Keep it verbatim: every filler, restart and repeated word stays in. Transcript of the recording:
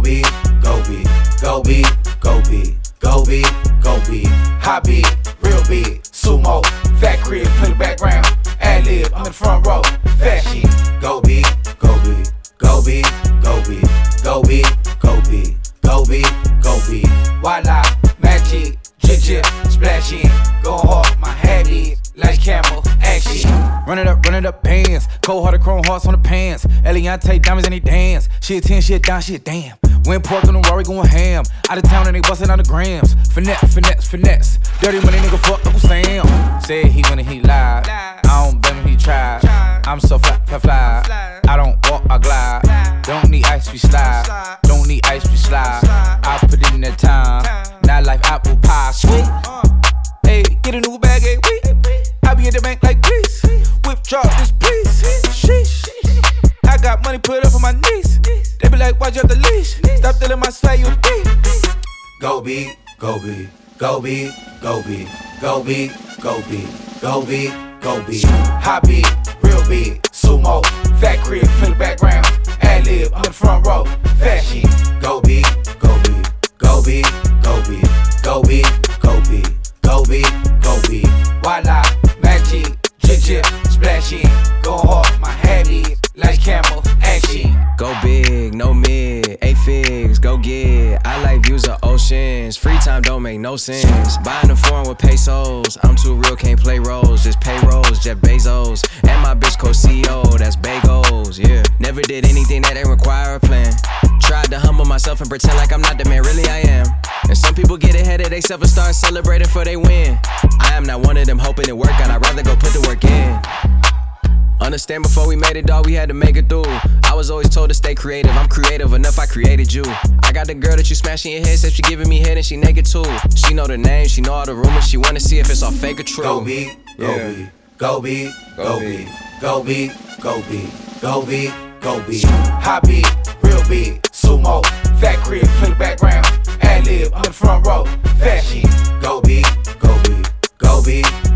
beat, go beat, go beat, go beat, go beat, go beat. High beat, real beat, sumo, fat crib, play the background, ad lib, I'm in the front row, fat shit. Go beat, go beat, go beat, go beat, go beat, go beat, go beat, go beat. Voila, magic, jig jig, splash in, go hard, my habit, like camel, action. Run it up, run it up, bands. Cold hearted chrome hearts on the pants. Eliante diamonds and they dance. Shit ten, shit down, shit damn. Win pork on the Rory going ham. Out of town and they bustin' out the grams. Finesse, finesse, finesse. Dirty money nigga fuck Uncle Sam. Said he when he lied. I don't blame him, he tried. I'm so fly, fly, fly. I don't walk, I glide. Don't need ice, we slide. Don't need ice, we slide. I put it in that time. Not life apple pie, sweet. Hey, get a new bag, hey, we. I be at the bank like please. Whip drop this please. Sheesh. I got money put up on my knees. They be like, why'd you have the leash? Stop telling my swag, you deep. Go beat, go beat, go beat, go beat, go beat, go beat, go beat, go beat. High beat, real beat, sumo, fat crib, play the background, ad lib, I'm in the front row, fat shit. Go beat, go beat, go beat, go beat, go beat, go beat, go beat, go beat. Voila, magic, jig jig, splash in, go hard, my habit, like camel, action. Go big, no mid, eight figs, go get. I like views of oceans, free time don't make no sense. Buying a foreign with pesos, I'm too real, can't play roles. Just payrolls, Jeff Bezos, and my bitch co-C E O, that's bagels, yeah. Never did anything that ain't require a plan. Tried to humble myself and pretend like I'm not the man, really I am. And some people get ahead of theyself and start celebrating for they win. I am not one of them hoping it work out, I'd rather go put the work in. Understand before we made it, dawg, we had to make it through. I was always told to stay creative, I'm creative enough, I created you. I got the girl that you smashing your head, said she giving me head and she naked too. She know the name, she know all the rumors, she wanna see if it's all fake or true. Go beat, go Yeah. beat, go beat, go beat, go beat, go beat, go beat, go beat. High beat, real beat, sumo, fat crib, play the background, ad lib, I'm in the front row, fat shit. Go beat, go beat, go beat,